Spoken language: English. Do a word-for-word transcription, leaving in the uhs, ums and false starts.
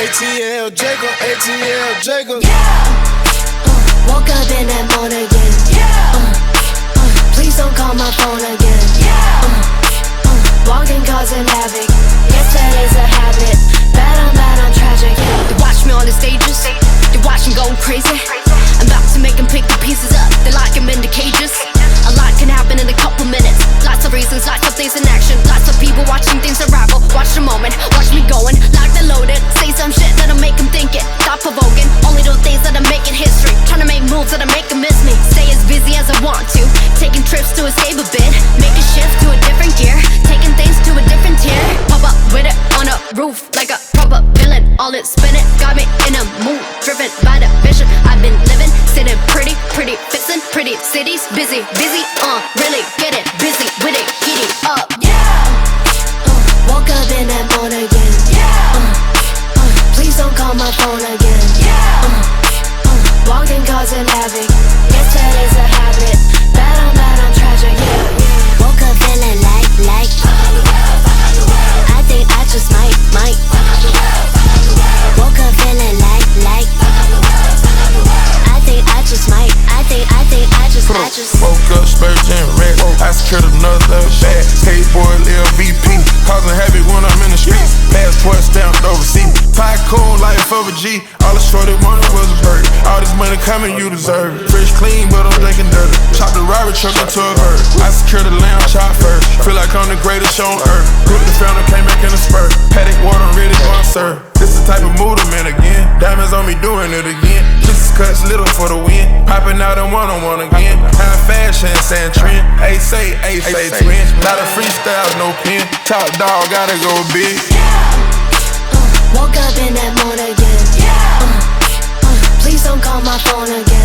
T L Jacob, A T L Jacob. Yeah. Uh, woke up in that morning again. Yeah. Uh, uh, please don't call my phone again. Yeah. Uh, uh, walking causing havoc. Yesterday's a habit. Bad, I'm bad, I'm tragic. They watch me on the stages. They watch me going crazy. I'm about to make them pick the pieces up. They like them in the cages. A lot can happen in a couple minutes. Lots of reasons, lots of things in action. Lots of people watching things unravel. Watch the moment, watch me going like they're loaded. Say some shit that'll make them think it. Stop provoking, only do things that'll make it history. Trying to make moves that'll make them miss me. Stay as busy as I want to. Taking trips to escape a bit. Make a shift to a different gear. Taking things to a different tier. Pop up with it on a roof like a proper villain. All it spinning, got me in a mood. Driven by the vision I've been living. Sitting pretty, pretty, fixing pretty cities. Busy, busy, uh, really get it. Busy with it, get it up. Yeah. Uh, woke up in that morning again. Yeah. Uh, uh, please don't call my phone again. Yeah. Uh, uh, walking causing havoc. Yesterday's a habit. Bad, I'm bad, I'm tragic. Yeah, yeah. Woke up feeling like, like. I think I just might, might. Woke up feeling like, like. I think I just might. I think, I think I just, I just. Woke up, spurging red. I secured another bag. Hey boy, Lil V P. Causing havoc when I'm in the streets. Passport stamped overseas. Tycoon life of a G. All the shorty wanted was a bird. All this money coming, you deserve it. Fresh, clean, but I'm drinking dirty. Chop the robber truck into a bird. I secured the lamb chop first. Feel like I'm the greatest show on earth. Group the fountain came back in a spurt. Paddock water, ready to serve. This the type of mood I'm in again. Diamonds on me doing it again. Kisses cuts little for the win. Popping out in one on one again. High fashion, sand trend. A say, A say twin. Not a freestyle, no pen. Top dog, gotta go big. Yeah. Uh, woke up in that morning again. Yeah. Uh, uh, please don't call my phone again.